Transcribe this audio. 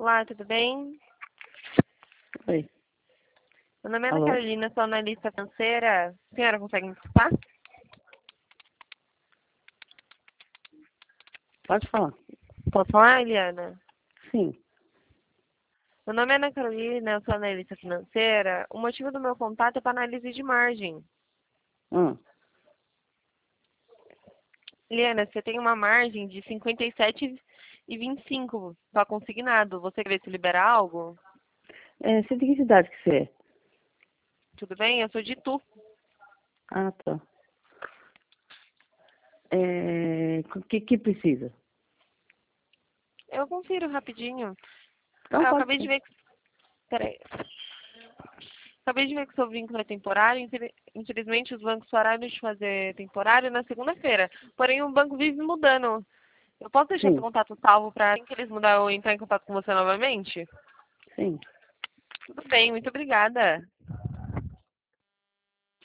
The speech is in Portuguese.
Olá, tudo bem? Oi. Meu nome é Ana Alô? Carolina, sou analista financeira. A senhora consegue me escutar? Pode falar. Posso falar, Eliana? Sim. Meu nome é Ana Carolina, eu sou analista financeira. O motivo do meu contato é para análise de margem. Hum. Eliana, você tem uma margem de 57,25 para consignado. Você quer ver se libera algo? Você de que cidade que você é? Tudo bem? Eu sou de Itu. Ah, tá. O que precisa? Eu confiro rapidinho. Então Eu pode acabei de ser. ver que... Peraí. Acabei de ver que o seu vínculo é temporário. Infelizmente, os bancos pararam de fazer temporário na segunda-feira. Porém, o banco vive mudando. Eu posso deixar seu Sim, contato salvo para assim que eles mudarem eu entrar em contato com você novamente? sim. Tudo bem, muito obrigada.